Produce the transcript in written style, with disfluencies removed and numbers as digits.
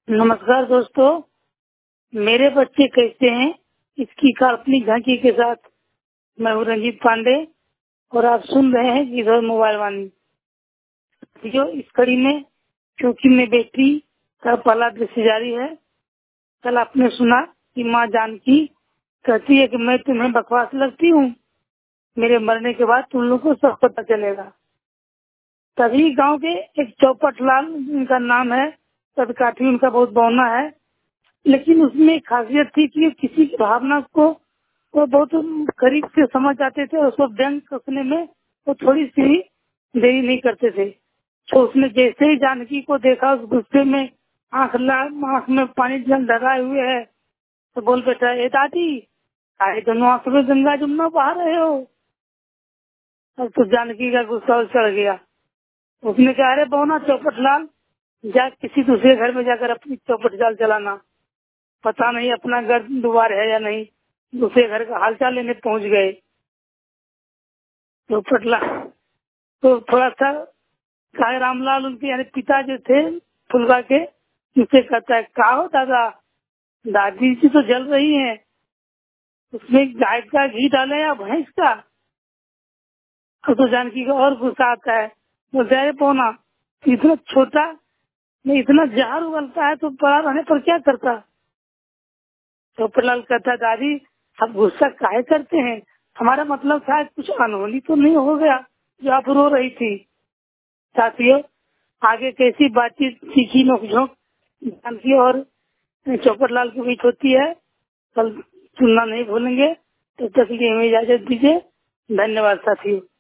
नमस्कार दोस्तों, मेरे बच्चे कैसे हैं इसकी काल्पनिक झांकी के साथ मैं हूँ रंजीत पांडे और आप सुन रहे हैं इधर मोबाइल वाणी। जो इस कड़ी में क्योंकि मैं बेटी का पहला दृश्य जारी है। कल आपने सुना कि माँ जानकी कहती है कि मैं तुम्हें बकवास लगती हूँ, मेरे मरने के बाद तुम लोगों को सब पता चलेगा। तभी गांव के एक चौपट लाल, उनका नाम है, कदकाठी उनका बहुत बौना है, लेकिन उसमें एक खासियत थी कि किसी की भावना को वो बहुत करीब से समझ जाते थे और उसको व्यंग कसने में वो थोड़ी सी भी देरी नहीं करते थे। तो उसने जैसे ही जानकी को देखा उस गुस्से में आंख में पानी जल लगाए हुए है, तो बोल बैठा, ए दादी, आए दोनों आंख में गंगा जमुना बहा रहे हो। अब तो जानकी का गुस्सा चढ़ गया। उसने कहा, अरे बौना चौपट लाल, जा किसी दूसरे घर में जाकर अपनी चौपट जाल चलाना, पता नहीं अपना घर दुआर है या नहीं। दूसरे घर का हालचाल लेने पहुंच गए। तो पटला तो थोड़ा सा साहे रामलाल उनके यानी पिता जो थे फुलवा के, उनसे कहता है, का हो दादा, दादी जी तो जल रही हैं, उसमें गाय का घी डाले या भैंस का। और तो जानकी का और गुस्सा आता है, बोलते है, पौना इतना छोटा नहीं, इतना जहर उगलता है तो बड़ा रहने पर क्या करता। तो प्रहलाद कहता, दादी आप गुस्सा काहे करते हैं, हमारा मतलब था कुछ अनहोनी तो नहीं हो गया जो आप रो रही थी। साथियों, आगे कैसी बातचीत तीखी नोकझोंक जानकी और चौपटलाल के बीच होती है, कल सुनना नहीं भूलेंगे। तब तक के लिए हमें इजाजत दीजिए। धन्यवाद साथियों।